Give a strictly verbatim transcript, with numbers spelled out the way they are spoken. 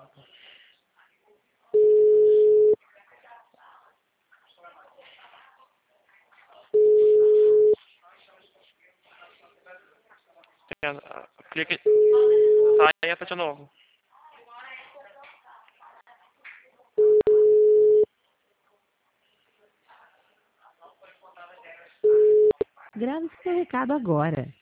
Clique. Sai e aperta de novo. Grave seu recado agora.